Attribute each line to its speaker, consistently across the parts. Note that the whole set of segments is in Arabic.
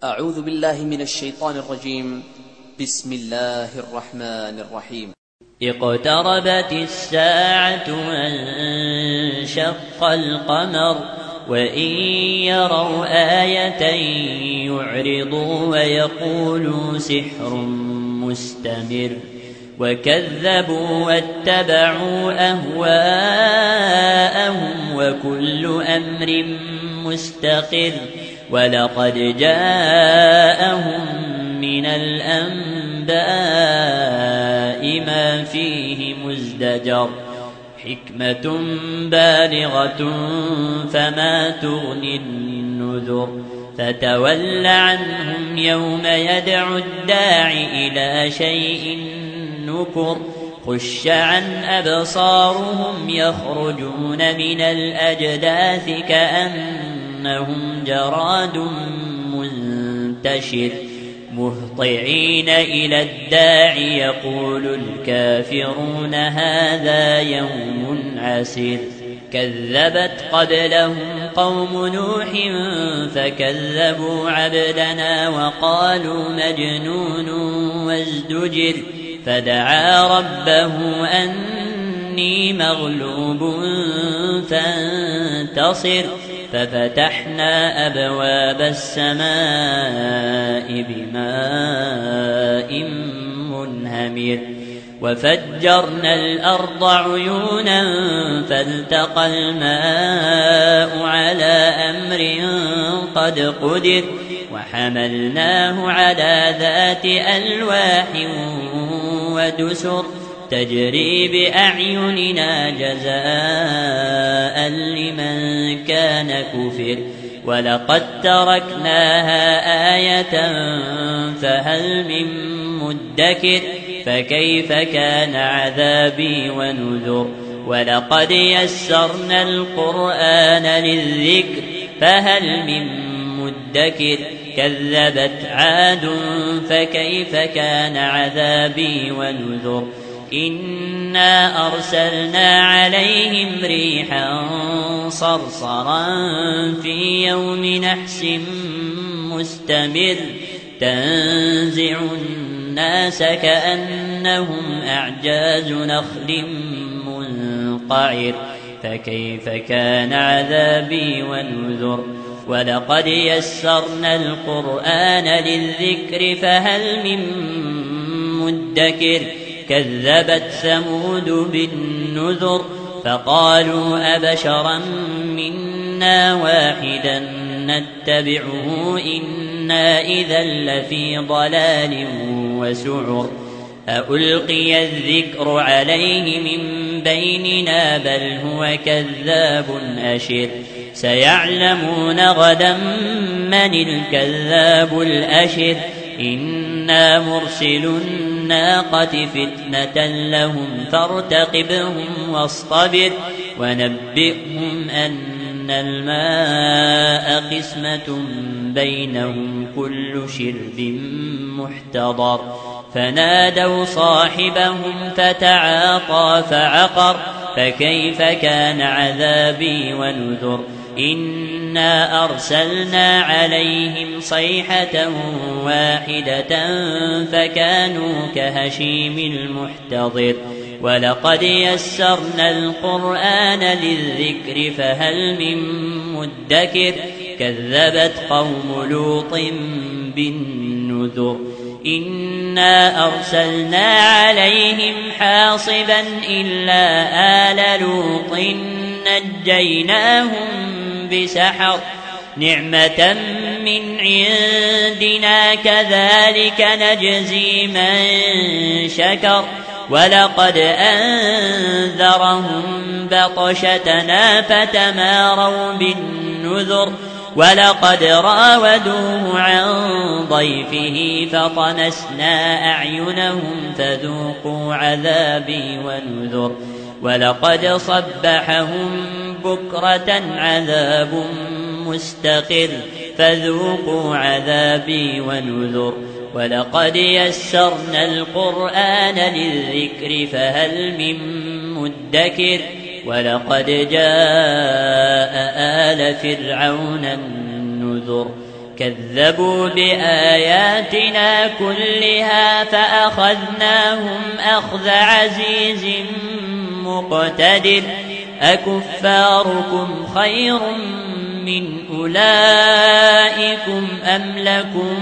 Speaker 1: أعوذ بالله من الشيطان الرجيم. بسم الله الرحمن الرحيم.
Speaker 2: اقتربت الساعة وانشق القمر وإن يروا آية يعرضوا ويقولوا سحر مستمر وكذبوا واتبعوا أهواءهم وكل أمر مستقر ولقد جاءهم من الأنباء ما فيه مزدجر حكمة بالغة فما تغني النذر فتول عنهم يوم يدعو الداع إلى شيء نكر خش عن أبصارهم يخرجون من الأجداث كأنهم جراد منتشر مهطعين إلى الداع يقول الكافرون هذا يوم عسير كذبت قبلهم قوم نوح فكذبوا عبدنا وقالوا مجنون وازدجر فدعا ربه أني مغلوب فانتصر ففتحنا أبواب السماء بماء منهمر وفجرنا الأرض عيونا فالتقى الماء على أمر قد قدر وحملناه على ذات ألواح ودسر تجري بأعيننا جزاء لمن كان كفر ولقد تركناها آية فهل من مدكر فكيف كان عذابي ونذر ولقد يسرنا القرآن للذكر فهل من مدكر كذبت عاد فكيف كان عذابي ونذر إنا أرسلنا عليهم ريحا صرصرا في يوم نحس مستمر تنزع الناس كأنهم أعجاز نخل منقعر فكيف كان عذابي ونذر ولقد يسرنا القرآن للذكر فهل من مدكر كذبت ثمود بالنذر فقالوا أبشرا منا واحدا نتبعه إنا إذا لفي ضلال وسعر ألقي الذكر عليه من بيننا بل هو كذاب أشر سيعلمون غدا من الكذاب الأشر إنا مرسل الناقة فتنة لهم فارتقبهم واصطبر ونبئهم أن الماء قسمة بينهم كل شرب محتضر فنادوا صاحبهم فتعاطى فعقر فكيف كان عذابي ونذر إنا أرسلنا عليهم صيحة واحدة فكانوا كهشيم المحتضر ولقد يسرنا القرآن للذكر فهل من مدكر كذبت قوم لوط بالنذر إنا أرسلنا عليهم حاصبا إلا آل لوط نجيناهم بسحر نعمة من عندنا كذلك نجزي من شكر ولقد أنذرهم بطشتنا فتماروا بالنذر ولقد راودوه عن ضيفه فطمسنا أعينهم فذوقوا عذابي ونذر ولقد صبحهم بكرة عذاب مستقر فذوقوا عذابي ونذر ولقد يسرنا القرآن للذكر فهل من مدكر ولقد جاء آل فرعون النذر كذبوا بآياتنا كلها فأخذناهم أخذ عزيز مقتدر أكفاركم خير من أولئكم أم لكم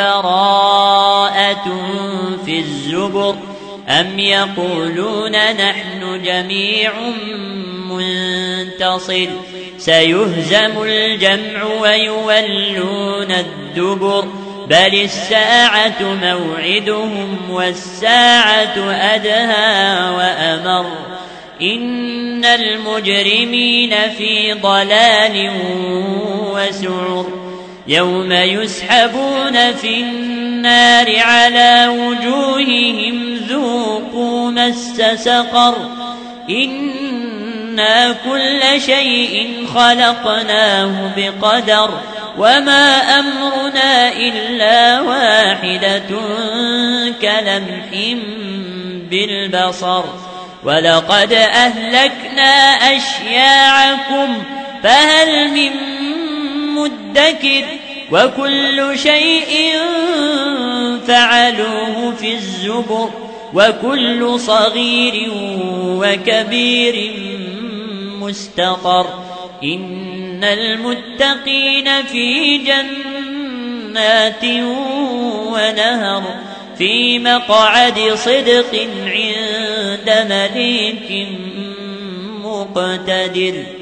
Speaker 2: براءة في الزبر أم يقولون نحن جميع منتصر سيهزم الجمع ويولون الدبر بل الساعة موعدهم والساعة أدهى وأمر إن المجرمين في ضلال وسعر يوم يسحبون في النار على وجوههم ذوقوا مس سقر إنا كل شيء خلقناه بقدر وما أمرنا إلا واحدة كلمح بالبصر ولقد أهلكنا أشياعكم فهل من مدكر وكل شيء فعلوه في الزبر وكل صغير وكبير مستقر إن المتقين في جنات ونهر في مقعد صدق عند مليك مقتدر